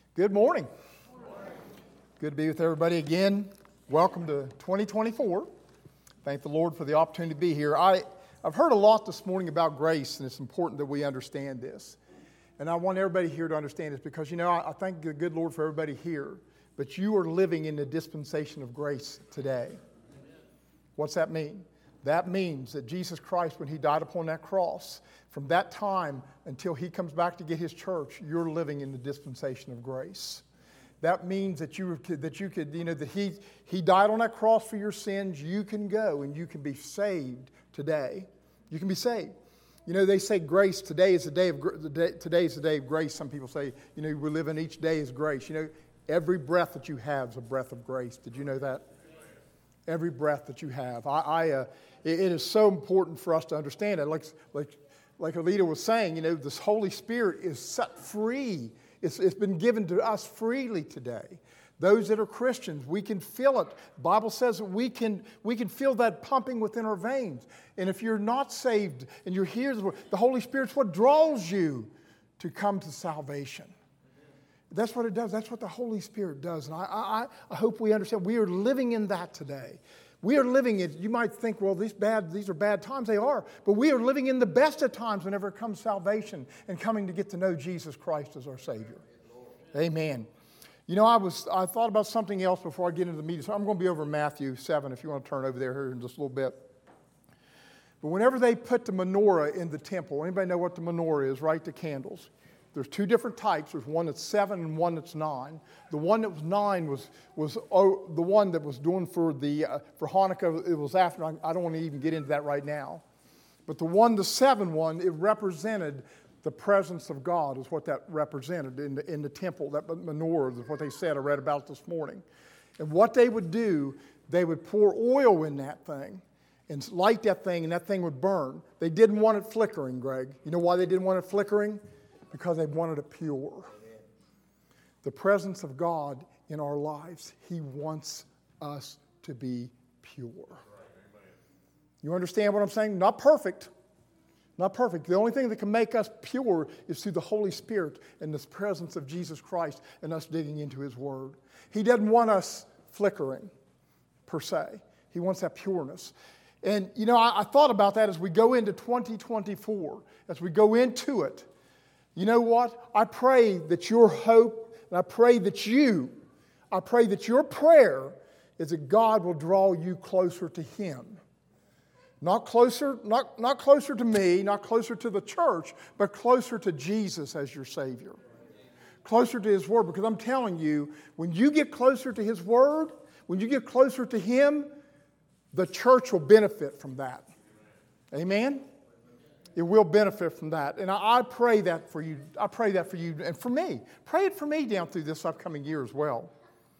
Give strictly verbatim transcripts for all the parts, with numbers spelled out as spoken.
Good morning. Good to be with everybody again. Welcome to twenty twenty-four. Thank the Lord for the opportunity to be here. I, I've heard a lot this morning about grace, and it's important that we understand this. And I want everybody here to understand this because, you know, I, I thank the good Lord for everybody here, but you are living in the dispensation of grace today. What's that mean? That means that Jesus Christ, when He died upon that cross, from that time until He comes back to get His church, you're living in the dispensation of grace. That means that you that you could, you know, that He He died on that cross for your sins. You can go and you can be saved today. You can be saved. You know, they say grace today is the day of the day, today is the day of grace. Some people say, you know, we live in each day is grace. You know, every breath that you have is a breath of grace. Did you know that? Every breath that you have. I, I uh, it, it is so important for us to understand it. Like, like, like Alita was saying, you know, this Holy Spirit is set free. It's, it's been given to us freely today. Those that are Christians, we can feel it. The Bible says that we can, we can feel that pumping within our veins. And if you're not saved and you're here, the Holy Spirit's what draws you to come to salvation. That's what it does. That's what the Holy Spirit does. And I, I, I hope we understand. We are living in that today. We are living in, you might think, well, these bad, these are bad times. They are. But we are living in the best of times whenever it comes salvation and coming to get to know Jesus Christ as our Savior. Amen. You know, I was I thought about something else before I get into the meeting. So I'm going to be over in Matthew seven if you want to turn over there here in just a little bit. But whenever they put the menorah in the temple, anybody know what the menorah is, right? The candles. There's two different types. There's one that's seven and one that's nine. The one that was nine was was oh, the one that was doing for the uh, for Hanukkah. It was after. I, I don't want to even get into that right now. But the one, the seven one, it represented the presence of God. Is what that represented in the in the temple. That menorah is what they said. I read about this morning. And what they would do, they would pour oil in that thing and light that thing, and that thing would burn. They didn't want it flickering, Greg. You know why they didn't want it flickering? Because they wanted it pure. The presence of God in our lives, He wants us to be pure. You understand what I'm saying? Not perfect. Not perfect. The only thing that can make us pure is through the Holy Spirit and this presence of Jesus Christ and us digging into His Word. He doesn't want us flickering, per se. He wants that pureness. And, you know, I, I thought about that as we go into twenty twenty-four, as we go into it. You know what? I pray that your hope, and I pray that you, I pray that your prayer is that God will draw you closer to Him. Not closer, not, not closer to me, not closer to the church, but closer to Jesus as your Savior. Closer to His Word. Because I'm telling you, when you get closer to His Word, when you get closer to Him, the church will benefit from that. Amen? It will benefit from that. And I, I pray that for you. I pray that for you and for me. Pray it for me down through this upcoming year as well.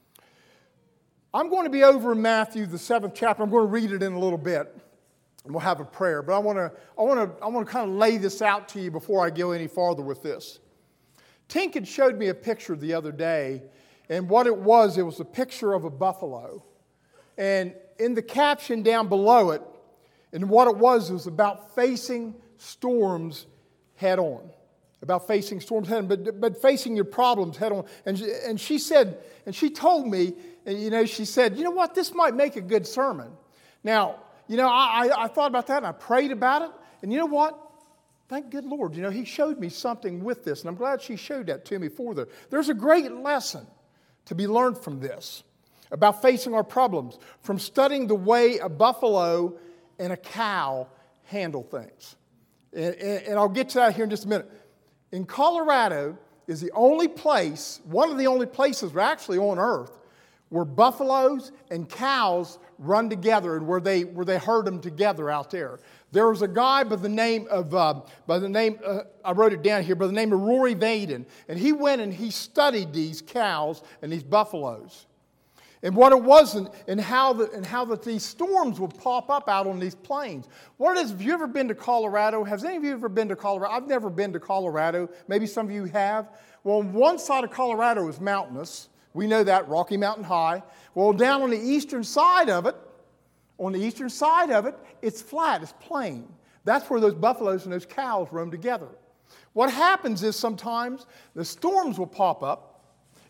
I'm going to be over in Matthew, the seventh chapter. I'm going to read it in a little bit. And we'll have a prayer. But I want to I want to I want to kind of lay this out to you before I go any farther with this. Tink had showed me a picture the other day, and what it was, it was a picture of a buffalo. And in the caption down below it, and what it was, it was about facing storms head on. About facing storms head on, but, but facing your problems head on. And she, and she said, and she told me, and you know, she said, you know what, this might make a good sermon. Now, you know, I, I, I thought about that and I prayed about it. And you know what? Thank good Lord, you know, He showed me something with this. And I'm glad she showed that to me further. There's a great lesson to be learned from this about facing our problems, from studying the way a buffalo and a cow handle things. And, and, and I'll get to that here in just a minute. In Colorado is the only place, one of the only places actually on earth, where buffaloes and cows run together and where they where they herd them together out there. There was a guy by the name of uh, by the name uh, I wrote it down here by the name of Rory Vaden, and he went and he studied these cows and these buffaloes. And what it was, and, and how the, and how that these storms would pop up out on these plains. What it is, have you ever been to Colorado? Has any of you ever been to Colorado? I've never been to Colorado. Maybe some of you have. Well, one side of Colorado is mountainous. We know that, Rocky Mountain High. Well, down on the eastern side of it, on the eastern side of it, it's flat, it's plain. That's where those buffaloes and those cows roam together. What happens is sometimes the storms will pop up,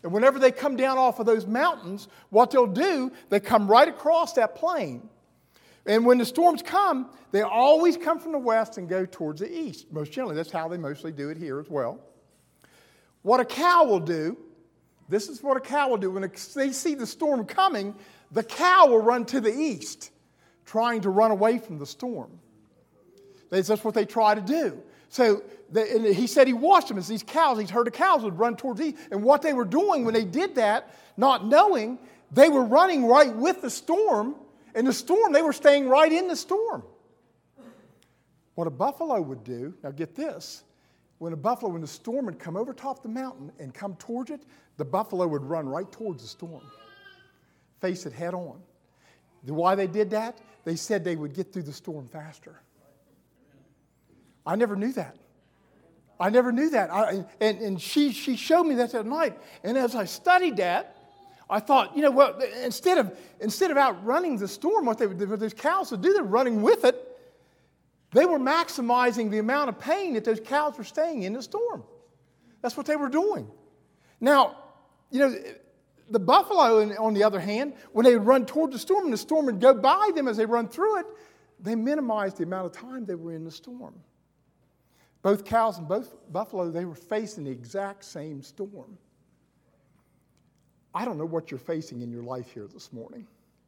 And whenever they come down off of those mountains, what they'll do, they come right across that plain. And when the storms come, they always come from the west and go towards the east. Most generally, that's how they mostly do it here as well. What a cow will do, this is what a cow will do. When they see the storm coming, the cow will run to the east, trying to run away from the storm. That's what they try to do. So the, and he said he watched them as these cows, these herd of cows would run towards the east. And what they were doing when they did that, not knowing, they were running right with the storm. And the storm, they were staying right in the storm. What a buffalo would do, now get this, when a buffalo, when the storm would come over top the mountain and come towards it, the buffalo would run right towards the storm, face it head on. Why they did that? They said they would get through the storm faster. I never knew that. I never knew that. I, and and she, she showed me that that night. And as I studied that, I thought, you know what, instead of, instead of outrunning the storm, what, they, what those cows would do, they're running with it. They were maximizing the amount of pain that those cows were staying in the storm. That's what they were doing. Now, you know, the buffalo, on the other hand, when they would run toward the storm and the storm would go by them as they run through it, they minimized the amount of time they were in the storm. Both cows and both buffalo, they were facing the exact same storm. I don't know what you're facing in your life here this morning,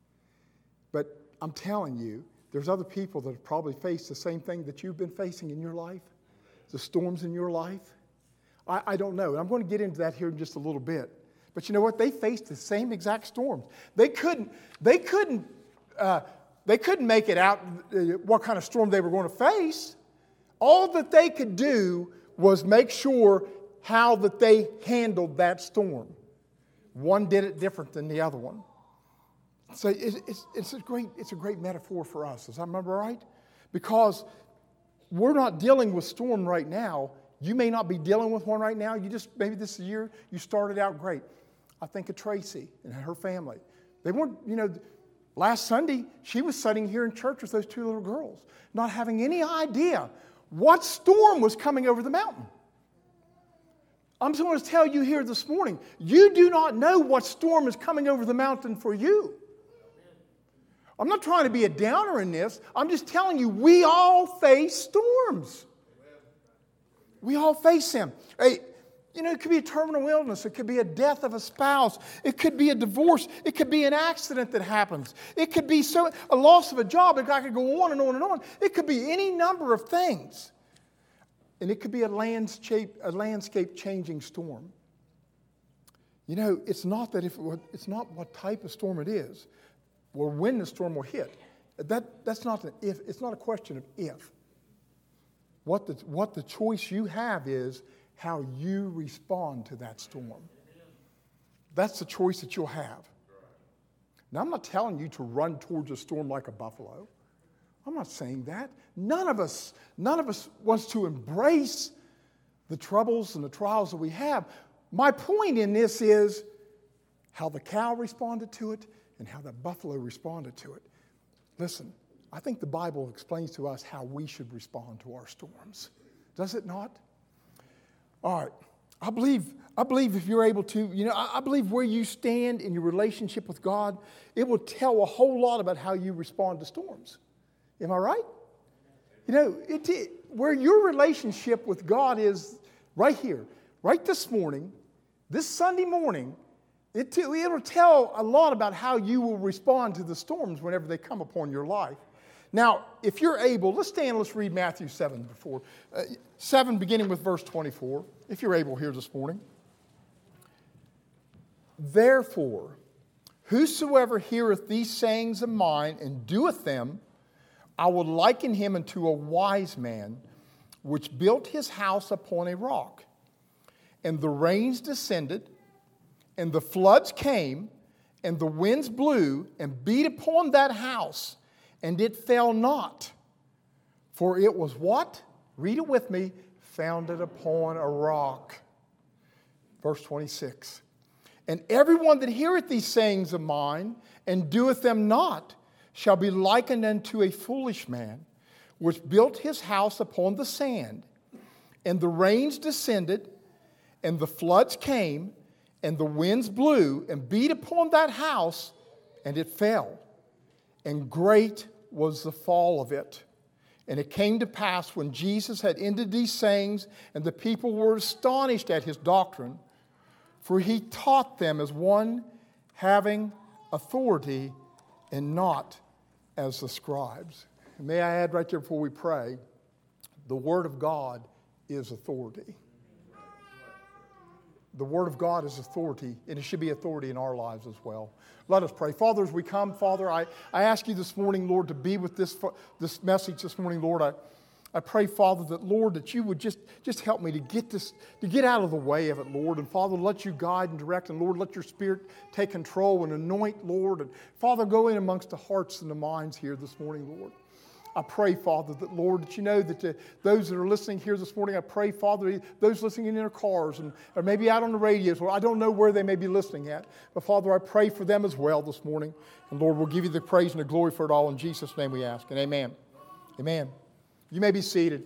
but I'm telling you, there's other people that have probably faced the same thing that you've been facing in your life, the storms in your life. I, I don't know, and I'm going to get into that here in just a little bit. But you know what? They faced the same exact storms. They couldn't, they couldn't, uh, they couldn't make it out uh, what kind of storm they were going to face. All that they could do was make sure how that they handled that storm. One did it different than the other one. So it's, it's, it's, a great, it's a great metaphor for us. Does I remember right? Because we're not dealing with storm right now. You may not be dealing with one right now. You just, maybe this year, you started out great. I think of Tracy and her family. They weren't, you know, last Sunday, she was sitting here in church with those two little girls, not having any idea what storm was coming over the mountain. I'm just going to tell you here this morning, you do not know what storm is coming over the mountain for you. I'm not trying to be a downer in this. I'm just telling you, we all face storms. We all face them. Hey, you know, it could be a terminal illness. It could be a death of a spouse. It could be a divorce. It could be an accident that happens. It could be so a loss of a job. I could go on and on and on. It could be any number of things. And it could be a landscape, a landscape changing storm. You know, it's not that if it, it's not what type of storm it is, or when the storm will hit. That that's not an if. It's not a question of if. What the what the choice you have is how you respond to that storm. That's the choice that you'll have. Now, I'm not telling you to run towards a storm like a buffalo. I'm not saying that. None of us, none of us wants to embrace the troubles and the trials that we have. My point in this is how the cow responded to it and how the buffalo responded to it. Listen, I think the Bible explains to us how we should respond to our storms. Does it not? All right. I believe, I believe if you're able to, you know, I, I believe where you stand in your relationship with God, it will tell a whole lot about how you respond to storms. Am I right? You know, it, it, where your relationship with God is right here, right this morning, this Sunday morning, it, it will tell a lot about how you will respond to the storms whenever they come upon your life. Now, if you're able, let's stand, let's read Matthew seven before. Uh, seven beginning with verse twenty-four, if you're able here this morning. Therefore, whosoever heareth these sayings of mine and doeth them, I will liken him unto a wise man, which built his house upon a rock. And the rains descended, and the floods came, and the winds blew, and beat upon that house, and it fell not. For it was what? Read it with me. Founded upon a rock. Verse twenty-six. And everyone that heareth these sayings of mine, and doeth them not, shall be likened unto a foolish man, which built his house upon the sand. And the rains descended, and the floods came, And the winds blew and beat upon that house, and it fell. And great was the fall of it. And it came to pass when Jesus had ended these sayings, and the people were astonished at his doctrine, for he taught them as one having authority and not as the scribes. And may I add right there before we pray, the Word of God is authority. The Word of God is authority, and it should be authority in our lives as well. Let us pray. Father, as we come, Father, I, I ask you this morning, Lord, to be with this, this message this morning, Lord. I, I pray, Father, that, Lord, that you would just, just help me to get this, to get out of the way of it, Lord. And, Father, let you guide and direct, and, Lord, let your Spirit take control and anoint, Lord. And, Father, go in amongst the hearts and the minds here this morning, Lord. I pray, Father, that, Lord, that you know that the, those that are listening here this morning, I pray, Father, those listening in their cars and or maybe out on the radios, or I don't know where they may be listening at, but, Father, I pray for them as well this morning. And, Lord, we'll give you the praise and the glory for it all. In Jesus' name we ask, and amen. Amen. You may be seated.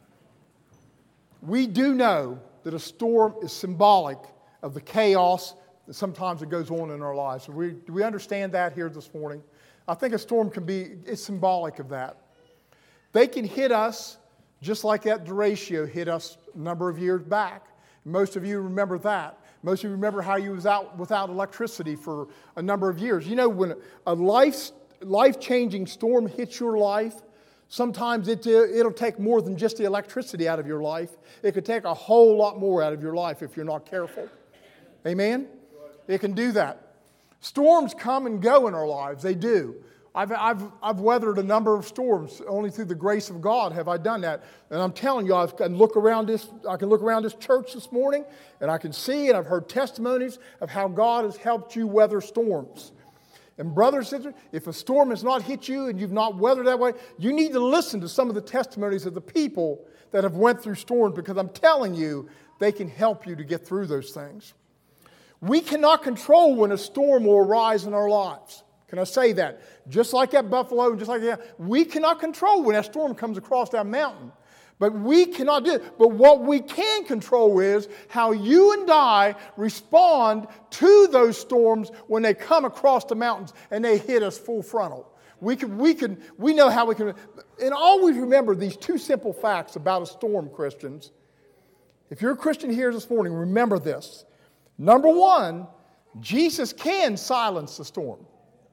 We do know that a storm is symbolic of the chaos that sometimes it goes on in our lives. So we, do we understand that here this morning? I think a storm can be, it's symbolic of that. They can hit us just like that derecho hit us a number of years back. Most of you remember that. Most of you remember how you was out without electricity for a number of years. You know, when a life, life-changing storm hits your life, sometimes it, it'll take more than just the electricity out of your life. It could take a whole lot more out of your life if you're not careful. Amen? It can do that. Storms come and go in our lives. They do. I've, I've, I've weathered a number of storms. Only through the grace of God have I done that. And I'm telling you, I can look around this, I can look around this church this morning, and I can see and I've heard testimonies of how God has helped you weather storms. And brothers and sisters, if a storm has not hit you and you've not weathered that way, you need to listen to some of the testimonies of the people that have went through storms, because I'm telling you, they can help you to get through those things. We cannot control when a storm will arise in our lives. Can I say that? Just like at Buffalo, and just like that, we cannot control when that storm comes across that mountain. But we cannot do it. But what we can control is how you and I respond to those storms when they come across the mountains and they hit us full frontal. We can, we can, we know how we can. And always remember these two simple facts about a storm, Christians. If you're a Christian here this morning, remember this. Number one, Jesus can silence the storm.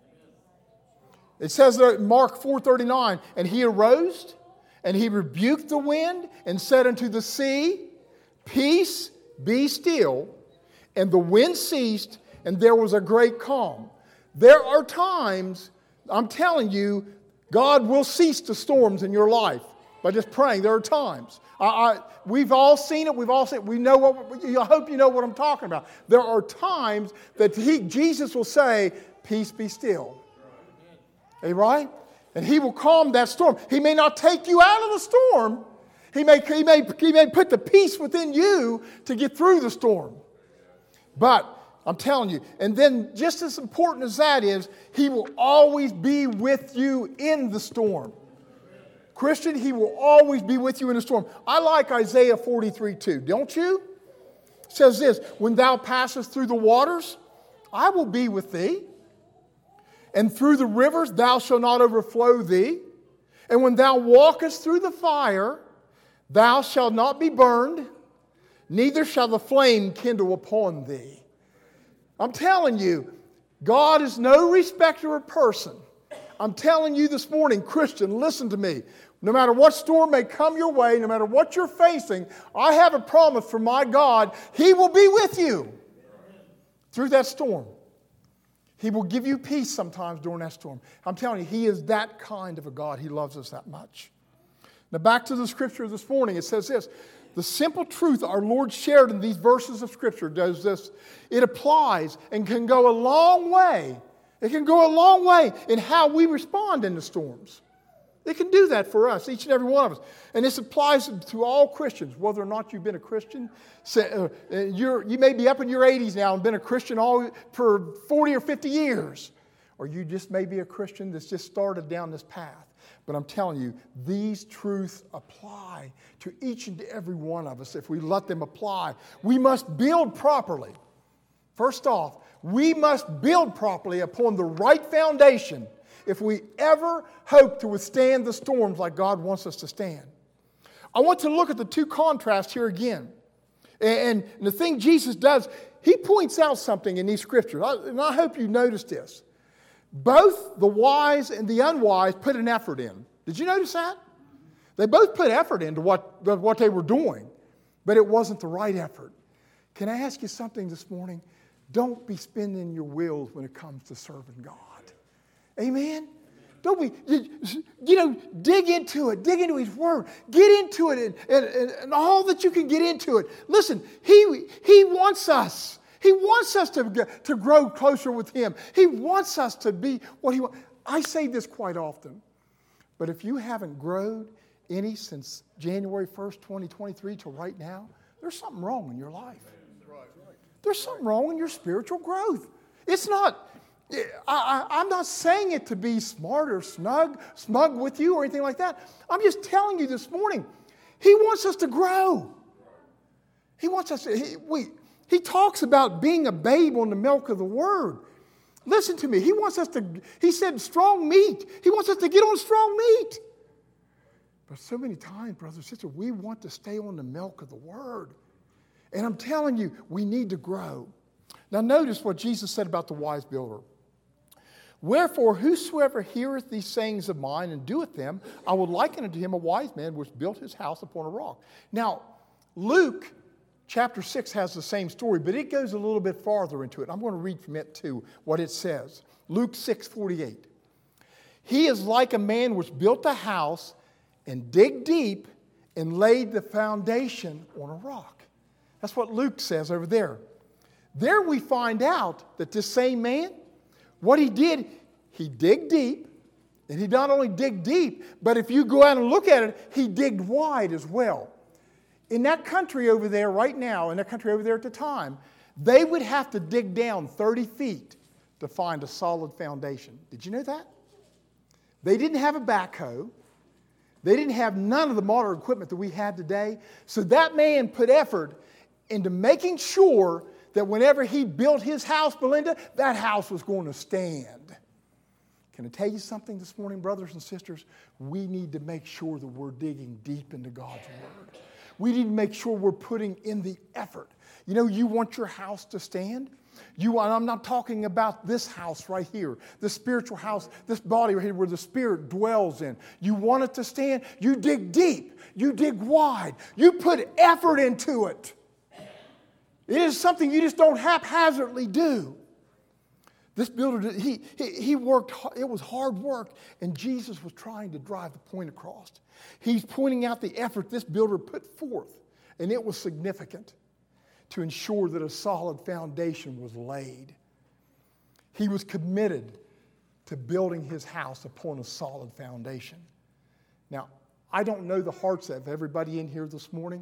It says there in Mark four thirty-nine, and he arose, and he rebuked the wind, and said unto the sea, Peace, be still. And the wind ceased, and there was a great calm. There are times, I'm telling you, God will cease the storms in your life by just praying. There are times. I, I, we've all seen it. We've all seen it. We know what. I hope you know what I'm talking about. There are times that he, Jesus will say, Peace, be still. Hey, right? And he will calm that storm. He may not take you out of the storm. He may, he may, he may put the peace within you to get through the storm. But I'm telling you, and then just as important as that is, he will always be with you in the storm. Christian, he will always be with you in the storm. I like Isaiah forty-three two, don't you? It says this, when thou passest through the waters, I will be with thee. And through the rivers thou shalt not overflow thee. And when thou walkest through the fire, thou shalt not be burned, neither shall the flame kindle upon thee. I'm telling you, God is no respecter of person. I'm telling you this morning, Christian, listen to me. No matter what storm may come your way, no matter what you're facing, I have a promise from my God. He will be with you through that storm. He will give you peace sometimes during that storm. I'm telling you, He is that kind of a God. He loves us that much. Now back to the Scripture this morning. It says this. The simple truth our Lord shared in these verses of Scripture does this. It applies and can go a long way. It can go a long way in how we respond in the storms. It can do that for us, each and every one of us. And this applies to all Christians, whether or not you've been a Christian. You're, you may be up in your eighties now and been a Christian all for forty or fifty years. Or you just may be a Christian that's just started down this path. But I'm telling you, these truths apply to each and every one of us if we let them apply. We must build properly. First off, we must build properly upon the right foundation if we ever hope to withstand the storms like God wants us to stand. I want to look at the two contrasts here again. And the thing Jesus does, he points out something in these scriptures, and I hope you notice this. Both the wise and the unwise put an effort in. Did you notice that? They both put effort into what, what they were doing, but it wasn't the right effort. Can I ask you something this morning? Don't be spinning your wheels when it comes to serving God. Amen? Don't be, you know, dig into it. Dig into His Word. Get into it and, and, and all that you can get into it. Listen, He, he wants us. He wants us to, to grow closer with Him. He wants us to be what He wants. I say this quite often, but if you haven't grown any since January first, twenty twenty-three till right now, there's something wrong in your life. There's something wrong in your spiritual growth. It's not, I, I, I'm not saying it to be smart or snug, smug with you or anything like that. I'm just telling you this morning, He wants us to grow. He wants us to, he, we, He talks about being a babe on the milk of the Word. Listen to me. He wants us to, He said strong meat. He wants us to get on strong meat. But so many times, brothers and sisters, we want to stay on the milk of the Word. And I'm telling you, we need to grow. Now notice what Jesus said about the wise builder. Wherefore, whosoever heareth these sayings of mine and doeth them, I will liken unto him a wise man which built his house upon a rock. Now, Luke chapter six has the same story, but it goes a little bit farther into it. I'm going to read from it too, what it says. Luke six forty-eight. He is like a man which built a house and dig deep and laid the foundation on a rock. That's what Luke says over there. There we find out that this same man, what he did, he dig deep, and he not only dig deep, but if you go out and look at it, he digged wide as well. In that country over there right now, in that country over there at the time, they would have to dig down thirty feet to find a solid foundation. Did you know that? They didn't have a backhoe. They didn't have none of the modern equipment that we have today. So that man put effort into making sure that whenever he built his house, Belinda, that house was going to stand. Can I tell you something this morning, brothers and sisters? We need to make sure that we're digging deep into God's Word. We need to make sure we're putting in the effort. You know, you want your house to stand? You, and I'm not talking about this house right here, the spiritual house, this body right here where the Spirit dwells in. You want it to stand? You dig deep. You dig wide. You put effort into it. It is something you just don't haphazardly do. This builder, he, he, he worked, it was hard work, and Jesus was trying to drive the point across. He's pointing out the effort this builder put forth, and it was significant to ensure that a solid foundation was laid. He was committed to building his house upon a solid foundation. Now, I don't know the hearts of everybody in here this morning.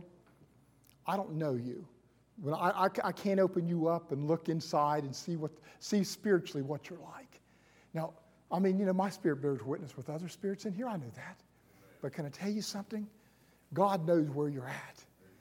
I don't know you. When I, I, I can't open you up and look inside and see what see spiritually what you're like. Now, I mean, you know, my spirit bears witness with other spirits in here. I know that. But can I tell you something? God knows where you're at.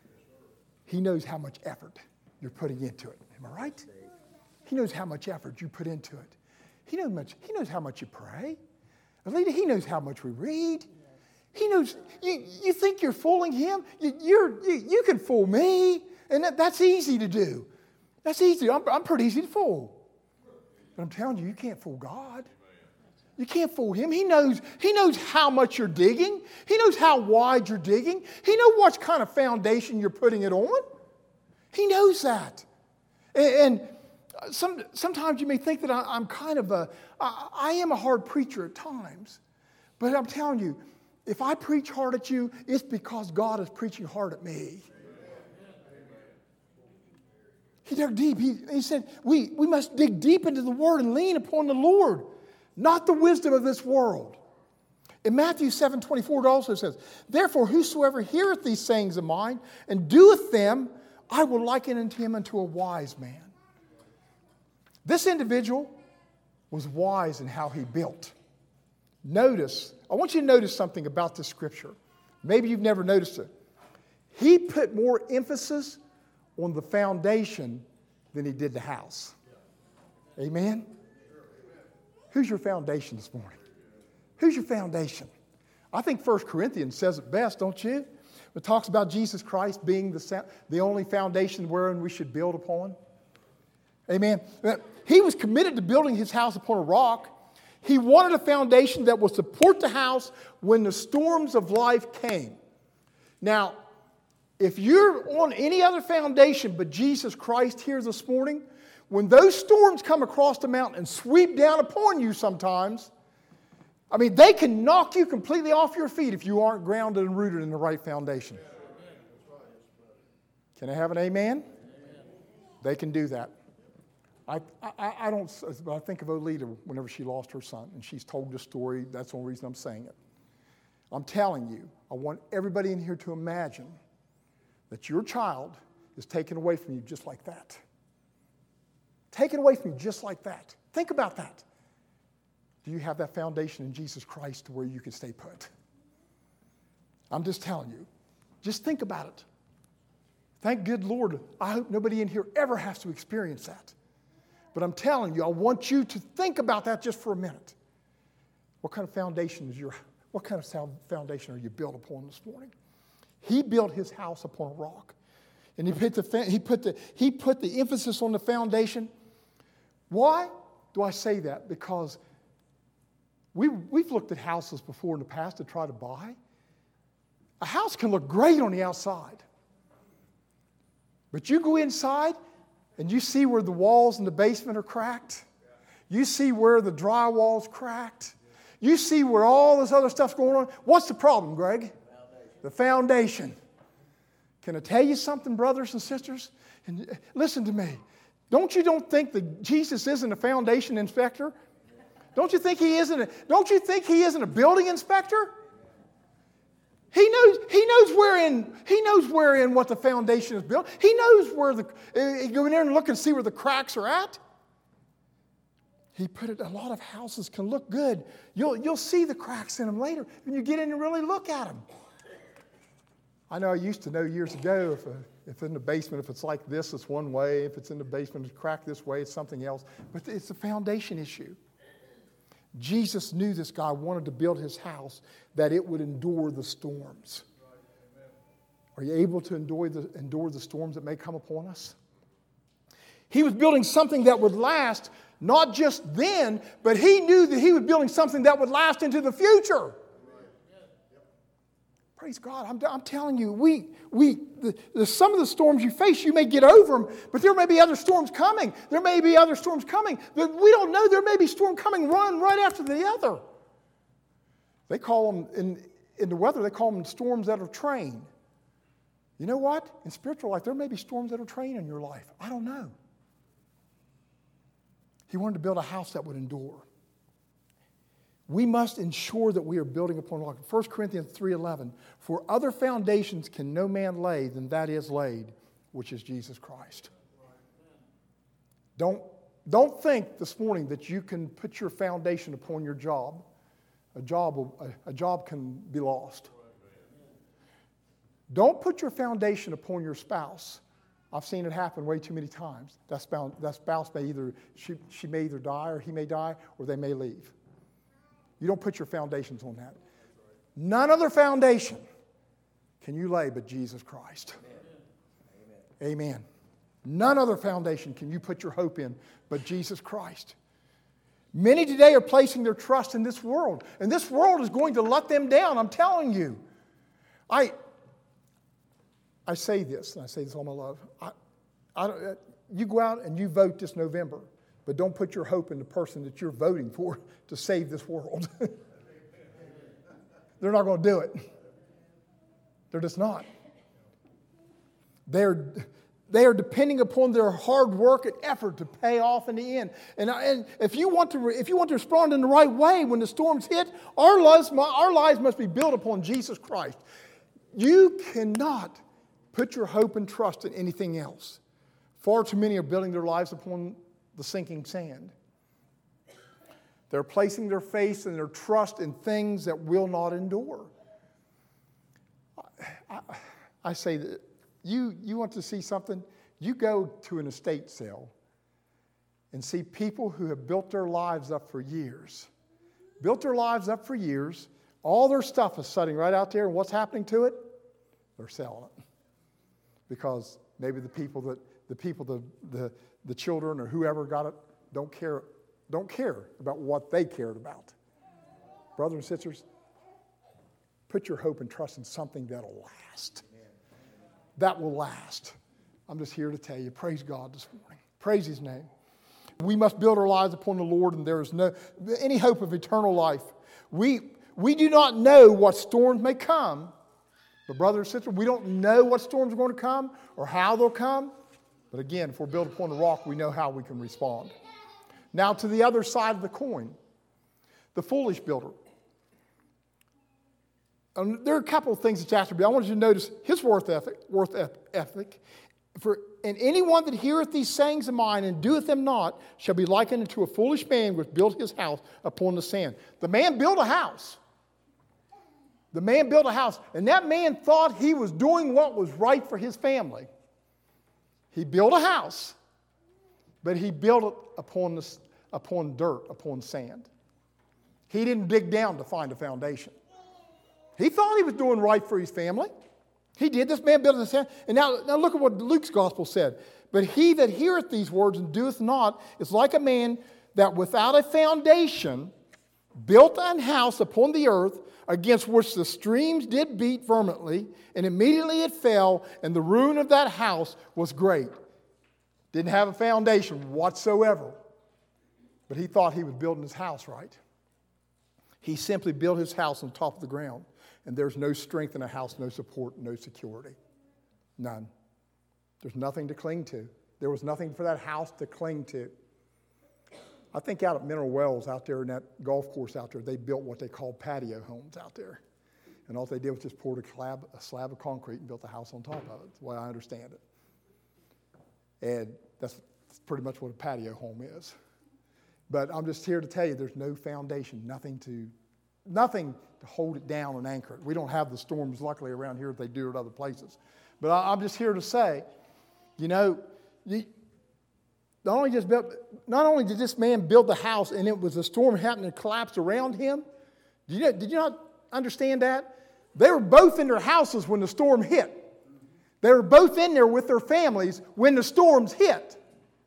He knows how much effort you're putting into it. Am I right? He knows how much effort you put into it. He knows much. He knows how much you pray. Alita, He knows how much we read. He knows. You, you think you're fooling Him? You, you're, you, you can fool me. And that, that's easy to do. That's easy. I'm, I'm pretty easy to fool. But I'm telling you, you can't fool God. You can't fool Him. He knows, he knows how much you're digging. He knows how wide you're digging. He knows what kind of foundation you're putting it on. He knows that. And, and some, sometimes you may think that I, I'm kind of a, I, I am a hard preacher at times. But I'm telling you, if I preach hard at you, it's because God is preaching hard at me. He dug deep. He, he said, we, we must dig deep into the Word and lean upon the Lord, not the wisdom of this world. In Matthew seven twenty-four, it also says, therefore, whosoever heareth these sayings of mine and doeth them, I will liken unto him unto a wise man. This individual was wise in how he built. Notice, I want you to notice something about this scripture. Maybe you've never noticed it. He put more emphasis on the foundation than he did the house. Amen? Who's your foundation this morning? Who's your foundation? I think First Corinthians says it best, don't you? It talks about Jesus Christ being the, the only foundation wherein we should build upon. Amen. He was committed to building his house upon a rock. He wanted a foundation that would support the house when the storms of life came. Now, if you're on any other foundation but Jesus Christ here this morning, when those storms come across the mountain and sweep down upon you sometimes, I mean, they can knock you completely off your feet if you aren't grounded and rooted in the right foundation. Can I have an amen? Amen. They can do that. I, I, I don't, I think of Olita whenever she lost her son, and she's told the story. That's the only reason I'm saying it. I'm telling you, I want everybody in here to imagine that your child is taken away from you just like that. Taken away from you just like that. Think about that. Do you have that foundation in Jesus Christ to where you can stay put? I'm just telling you. Just think about it. Thank good Lord, I hope nobody in here ever has to experience that. But I'm telling you, I want you to think about that just for a minute. What kind of foundation is your, what kind of foundation are you built upon this morning? He built his house upon a rock. And he put the, he put the, he put the emphasis on the foundation. Why do I say that? Because we, we've looked at houses before in the past to try to buy. A house can look great on the outside. But you go inside and you see where the walls in the basement are cracked. You see where the drywall's cracked. You see where all this other stuff's going on. What's the problem, Greg? The foundation. Can I tell you something, brothers and sisters? And listen to me. Don't you don't think that Jesus isn't a foundation inspector? Don't you think he isn't a, don't you think he isn't a building inspector? He knows, he knows wherein, he knows wherein what the foundation is built. He knows where the, uh, go in there and look and see where the cracks are at. He put it, a lot of houses can look good. You'll, you'll see the cracks in them later when you get in and really look at them. I know I used to know years ago if, a, if in the basement, if it's like this, it's one way. If it's in the basement, it's cracked this way, it's something else. But it's a foundation issue. Jesus knew this guy wanted to build his house that it would endure the storms. Are you able to endure the, endure the storms that may come upon us? He was building something that would last, not just then, but he knew that he was building something that would last into the future. Praise God. I'm, I'm telling you, we, we, the, the, some of the storms you face, you may get over them, but there may be other storms coming. There may be other storms coming. But we don't know. There may be storm coming one right after the other. They call them, in, in the weather, they call them storms that are trained. You know what? In spiritual life, there may be storms that are trained in your life. I don't know. He wanted to build a house that would endure. We must ensure that we are building upon rock. First Corinthians three eleven, for other foundations can no man lay than that is laid, which is Jesus Christ. Don't, don't think this morning that you can put your foundation upon your job. A job, will, a, a job can be lost. Don't put your foundation upon your spouse. I've seen it happen way too many times. That spouse, that spouse may either, she, she may either die or he may die or they may leave. You don't put your foundations on that. None other foundation can you lay but Jesus Christ. Amen. Amen. None other foundation can you put your hope in but Jesus Christ. Many today are placing their trust in this world, and this world is going to let them down, I'm telling you. I, I say this, and I say this all my love. I, I, you go out and you vote this November, but don't put your hope in the person that you're voting for to save this world. They're not going to do it. They're just not. They're, they are depending upon their hard work and effort to pay off in the end. And, and if you want to, if you want to respond in the right way when the storms hit, our lives, our lives must be built upon Jesus Christ. You cannot put your hope and trust in anything else. Far too many are building their lives upon the sinking sand. They're placing their faith and their trust in things that will not endure. I, I, I say that you, you want to see something? You go to an estate sale and see people who have built their lives up for years. Built their lives up for years. All their stuff is sitting right out there, and what's happening to it? They're selling it. Because maybe the people that the people, the, the, the children or whoever got it don't care, don't care about what they cared about. Brothers and sisters, put your hope and trust in something that'll last. That will last. I'm just here to tell you, praise God this morning. Praise His name. We must build our lives upon the Lord, and there is no any hope of eternal life. We, we do not know what storms may come, but brothers and sisters, we don't know what storms are going to come or how they'll come. But again, if we're built upon the rock, we know how we can respond. Now to the other side of the coin, the foolish builder. Um, there are a couple of things that's after me. I want you to notice his worth ethic. Worth ethic. For and anyone that heareth these sayings of mine and doeth them not shall be likened unto a foolish man which built his house upon the sand. The man built a house. The man built a house, and that man thought he was doing what was right for his family. He built a house, but he built it upon the, upon dirt, upon sand. He didn't dig down to find a foundation. He thought he was doing right for his family. He did. This man built his house. And now, now look at what Luke's gospel said. But he that heareth these words and doeth not is like a man that without a foundation built an house upon the earth, against which the streams did beat vehemently, and immediately it fell, and the ruin of that house was great. Didn't have a foundation whatsoever. But he thought he was building his house right. He simply built his house on top of the ground. And there's no strength in a house, no support, no security. None. There's nothing to cling to. There was nothing for that house to cling to. I think out at Mineral Wells, out there in that golf course out there, they built what they call patio homes out there. And all they did was just poured a slab, a slab of concrete and built a house on top of it. That's the way I understand it. And that's pretty much what a patio home is. But I'm just here to tell you there's no foundation, nothing to Nothing to hold it down and anchor it. We don't have the storms, luckily, around here that they do at other places. But I, I'm just here to say, you know, you, not only just built, not only did this man build the house and it was a storm happening to collapse around him. Did you, did you not understand that? They were both in their houses when the storm hit. They were both in there with their families when the storms hit.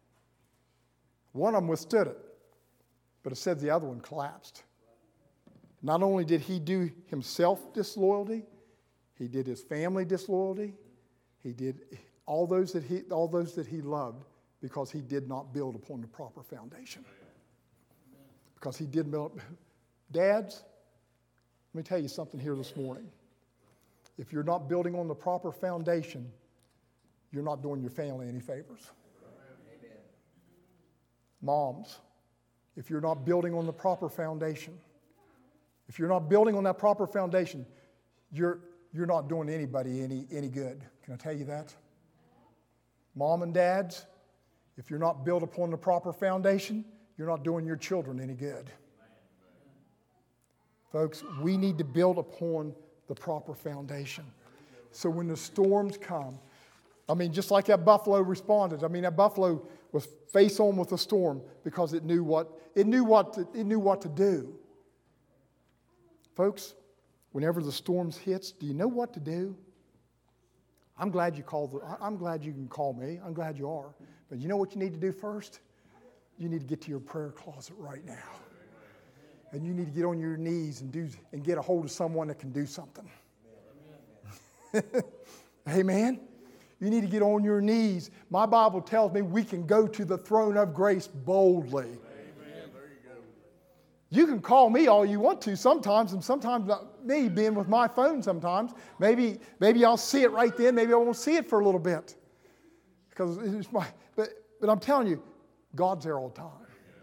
One of them withstood it, but it said the other one collapsed. Not only did he do himself disloyalty, he did his family disloyalty. He did all those that he all those that he loved because he did not build upon the proper foundation. Because he did build. Dads, let me tell you something here this morning. If you're not building on the proper foundation, you're not doing your family any favors. Amen. Moms, if you're not building on the proper foundation, if you're not building on that proper foundation, you're, you're not doing anybody any, any good. Can I tell you that? Mom and dads, if you're not built upon the proper foundation, you're not doing your children any good. Folks, we need to build upon the proper foundation. So when the storms come, I mean, just like that buffalo responded. I mean, that buffalo was face on with the storm because it knew what it knew what to, it knew what to do. Folks, whenever the storms hits, do you know what to do? I'm glad you called. The, I'm glad you can call me. I'm glad you are. But you know what you need to do first? You need to get to your prayer closet right now, and you need to get on your knees and do and get a hold of someone that can do something. Amen. You need to get on your knees. My Bible tells me we can go to the throne of grace boldly. Amen. There you go. You can call me all you want to sometimes, and sometimes not me being with my phone sometimes. Maybe, maybe I'll see it right then. Maybe I won't see it for a little bit. Because it's my, but, but I'm telling you, God's there all the time.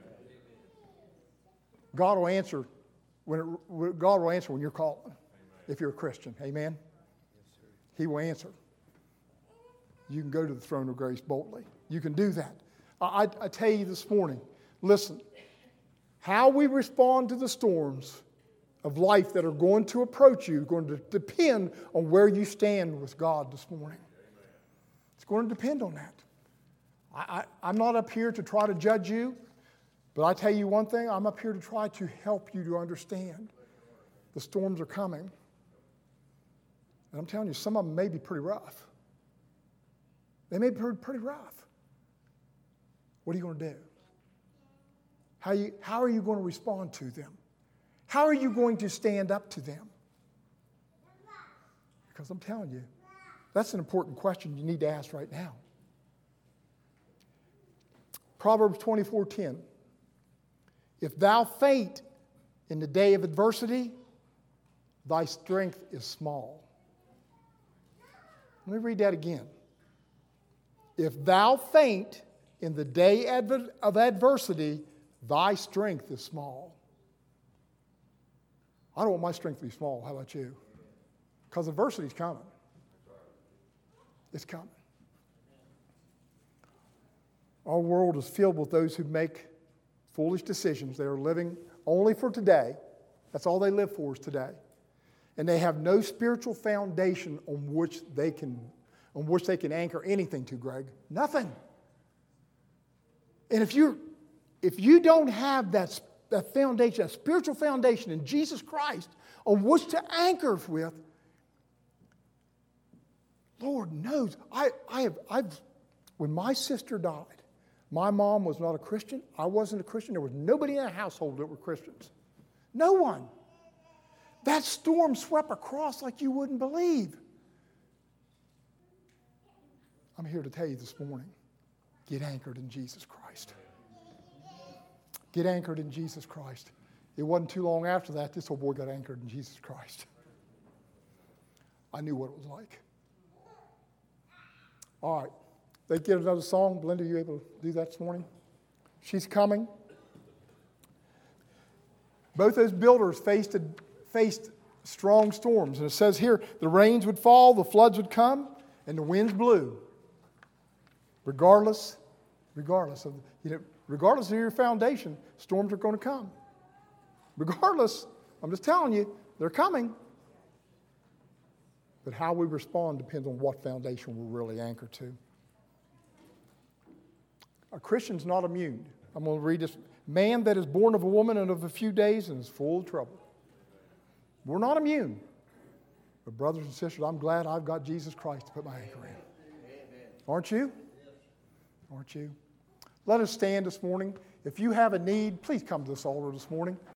God will answer when it, God will answer when you're calling. If you're a Christian. Amen. He will answer. You can go to the throne of grace boldly. You can do that. I, I, I tell you this morning, listen, how we respond to the storms of life that are going to approach you is going to depend on where you stand with God this morning. It's going to depend on that. I, I, I'm not up here to try to judge you, but I tell you one thing, I'm up here to try to help you to understand. The storms are coming. And I'm telling you, some of them may be pretty rough. They may be pretty, pretty rough. What are you going to do? How, you, how are you going to respond to them? How are you going to stand up to them? Because I'm telling you, that's an important question you need to ask right now. Proverbs twenty-four ten. If thou faint in the day of adversity, thy strength is small. Let me read that again. If thou faint in the day of adversity, thy strength is small. I don't want my strength to be small. How about you? Because adversity is coming. It's coming. Our world is filled with those who make foolish decisions. They are living only for today. That's all they live for is today. And they have no spiritual foundation on which they can, on which they can anchor anything to, Greg. Nothing. And if you if you don't have that, that foundation, that spiritual foundation in Jesus Christ on which to anchor with, Lord knows, I, I have I've when my sister died, my mom was not a Christian. I wasn't a Christian. There was nobody in the household that were Christians. No one. That storm swept across like you wouldn't believe. I'm here to tell you this morning, get anchored in Jesus Christ. Get anchored in Jesus Christ. It wasn't too long after that, this old boy got anchored in Jesus Christ. I knew what it was like. All right. They get another song. Belinda, are you able to do that this morning? She's coming. Both those builders faced, a, faced strong storms. And it says here, the rains would fall, the floods would come, and the winds blew. Regardless, regardless of, you know, regardless of your foundation, storms are going to come. Regardless, I'm just telling you, they're coming. But how we respond depends on what foundation we're really anchored to. A Christian's not immune. I'm going to read this. Man that is born of a woman and of a few days and is full of trouble. We're not immune. But brothers and sisters, I'm glad I've got Jesus Christ to put my anchor in. Aren't you? Aren't you? Let us stand this morning. If you have a need, please come to this altar this morning.